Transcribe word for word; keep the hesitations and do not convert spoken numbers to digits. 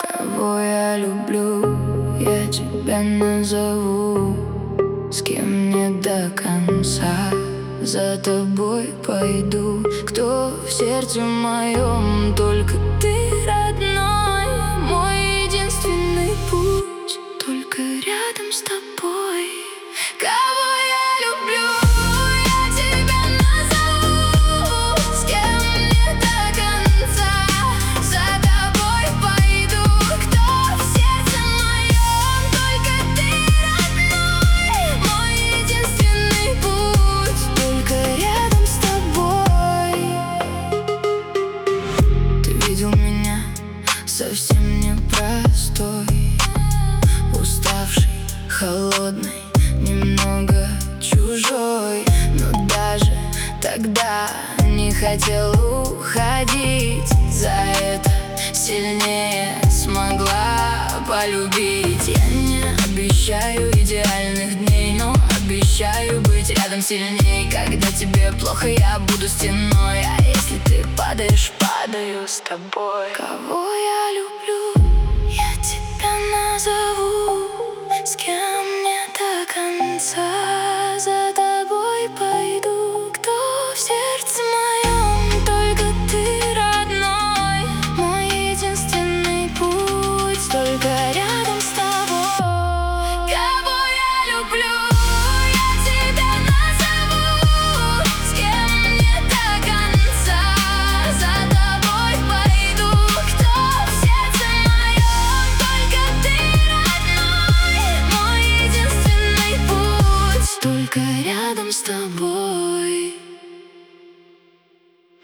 Кого я люблю, я тебя назову. С кем не до конца, за тобой пойду. Кто в сердце моем, только ты, родной. Мой единственный путь, только рядом с тобой. Кого я люблю, я тебя назову. С кем не до конца, за тобой пойду. Кто в сердце моем, только ты, родной. Мой единственный путь, только рядом с тобой. Ты видел меня совсем непростой, уставший, холодный, немного чужой. Но даже тогда не хотел уходить. За это сильнее смогла полюбить. Я не обещаю идеальных дней, но обещаю быть рядом сильней. Когда тебе плохо, я буду стеной, а если ты падаешь, падаю с тобой. Кого я люблю, я тебя назову. С кем